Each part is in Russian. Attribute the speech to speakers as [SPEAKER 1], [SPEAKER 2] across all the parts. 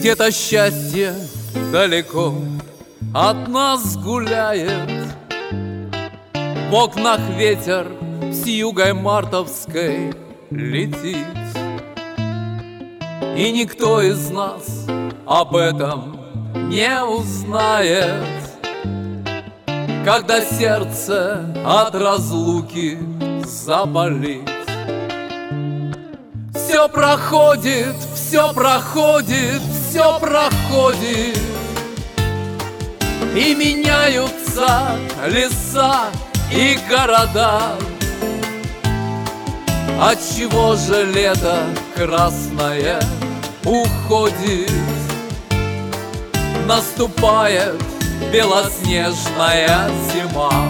[SPEAKER 1] Где-то счастье далеко от нас гуляет, в окнах ветер с югой мартовской летит, и никто из нас об этом не узнает, когда сердце от разлуки заболит. Все проходит, все проходит, все проходит, и меняются леса и города. Отчего же лето красное уходит? Наступает белоснежная зима.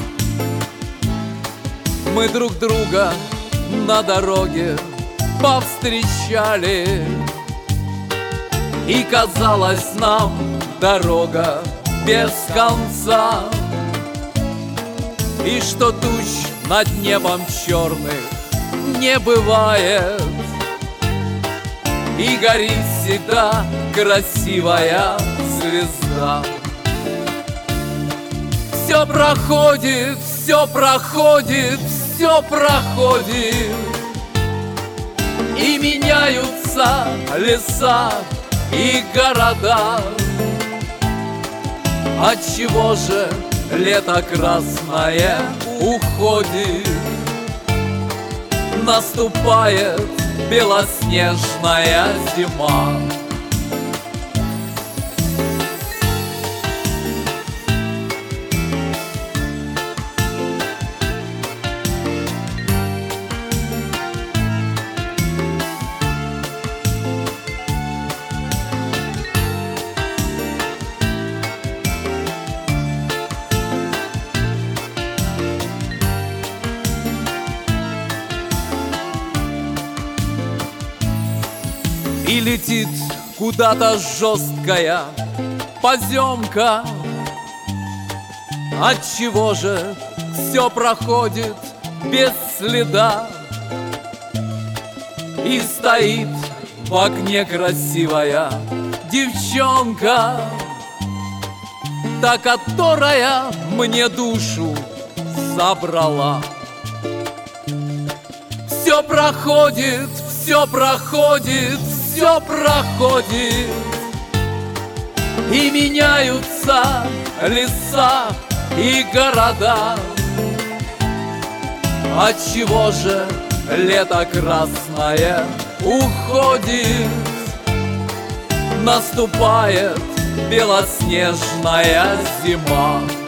[SPEAKER 1] Мы друг друга на дороге повстречали, и казалось нам дорога без конца, и что туч над небом черных не бывает, и горит всегда красивая звезда. Все проходит, все проходит, все проходит, и меняются леса и города. Отчего же лето красное уходит? Наступает белоснежная зима. И летит куда-то жесткая поземка. Отчего же все проходит без следа? И стоит в окне красивая девчонка, та, которая мне душу забрала. Все проходит, все проходит, все проходит, и меняются леса и города. Отчего же лето красное уходит? Наступает белоснежная зима.